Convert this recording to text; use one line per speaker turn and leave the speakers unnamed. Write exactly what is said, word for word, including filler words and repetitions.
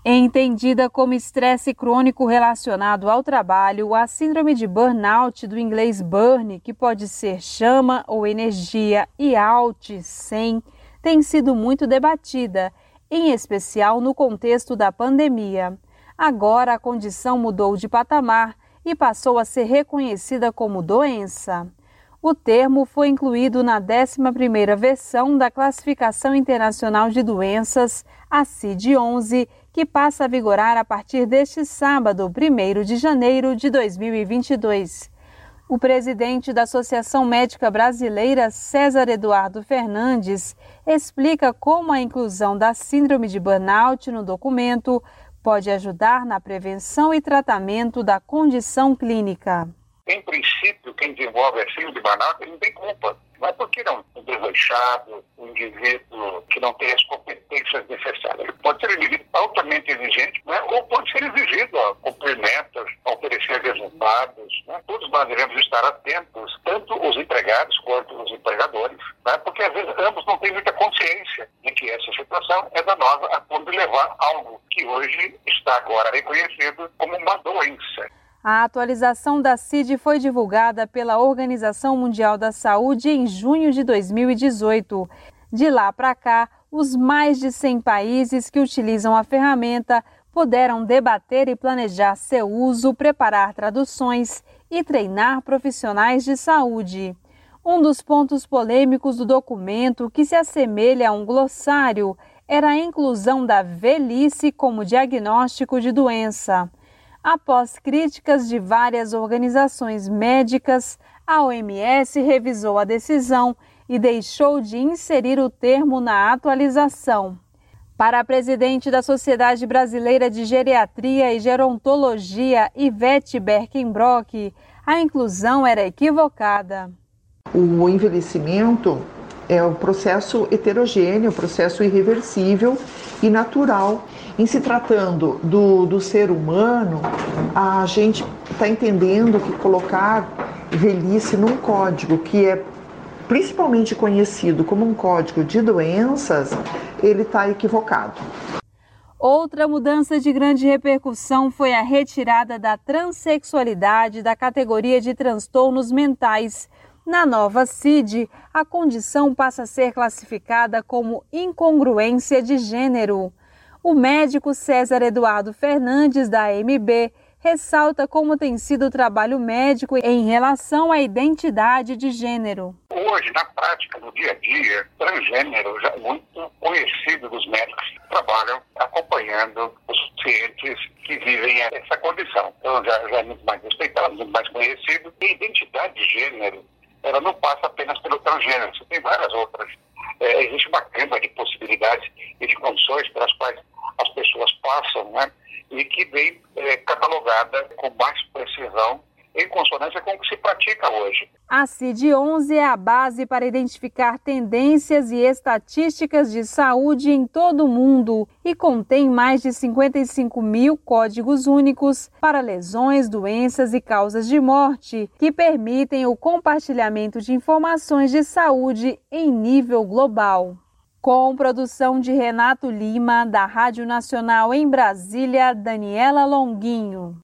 Entendida como estresse crônico relacionado ao trabalho, a síndrome de burnout, do inglês burn, que pode ser chama ou energia, e out, sem, tem sido muito debatida, em especial no contexto da pandemia. Agora a condição mudou de patamar e passou a ser reconhecida como doença. O termo foi incluído na décima primeira versão da Classificação Internacional de Doenças, a C I D onze, que passa a vigorar a partir deste sábado, primeiro de janeiro de dois mil e vinte e dois. O presidente da Associação Médica Brasileira, César Eduardo Fernandes, explica como a inclusão da síndrome de burnout no documento pode ajudar na prevenção e tratamento da condição clínica.
Em princípio, quem desenvolve a síndrome de burnout, ele não tem culpa. Não é porque não é um desleixado, um indivíduo que não tem as competências necessárias. Ele pode ser um indivíduo altamente exigente, né? Ou pode ser exigido a cumprir metas, a oferecer resultados. Né? Todos nós devemos estar atentos, tanto os empregados quanto os empregadores, né? Porque às vezes ambos não têm muita consciência de que essa situação é danosa a ponto de levar a algo que hoje está agora reconhecido como uma doença.
A atualização da C I D foi divulgada pela Organização Mundial da Saúde em junho de dois mil e dezoito. De lá para cá, os mais de cem países que utilizam a ferramenta puderam debater e planejar seu uso, preparar traduções e treinar profissionais de saúde. Um dos pontos polêmicos do documento, que se assemelha a um glossário, era a inclusão da velhice como diagnóstico de doença. Após críticas de várias organizações médicas, a O M S revisou a decisão e deixou de inserir o termo na atualização. Para a presidente da Sociedade Brasileira de Geriatria e Gerontologia, Ivete Berkenbrock, a inclusão era equivocada.
O envelhecimento é um processo heterogêneo, um processo irreversível e natural. Em se tratando do, do ser humano, a gente está entendendo que colocar velhice num código que é principalmente conhecido como um código de doenças, ele está equivocado.
Outra mudança de grande repercussão foi a retirada da transexualidade da categoria de transtornos mentais. Na nova C I D, a condição passa a ser classificada como incongruência de gênero. O médico César Eduardo Fernandes, da A M B, ressalta como tem sido o trabalho médico em relação à identidade de gênero.
Hoje, na prática, no dia a dia, transgênero já é muito conhecido dos médicos que trabalham acompanhando os pacientes que vivem essa condição. Então já, já é muito mais respeitado, muito mais conhecido. E a identidade de gênero, ela não passa apenas pelo transgênero, você tem várias outras. É, existe uma gama de possibilidades e de condições pelas quais as pessoas passam, né, e que vem é, catalogada com mais precisão em consonância com o que se pratica hoje.
A C I D onze é a base para identificar tendências e estatísticas de saúde em todo o mundo e contém mais de cinquenta e cinco mil códigos únicos para lesões, doenças e causas de morte, que permitem o compartilhamento de informações de saúde em nível global. Com produção de Renato Lima, da Rádio Nacional em Brasília, Daniela Longuinho.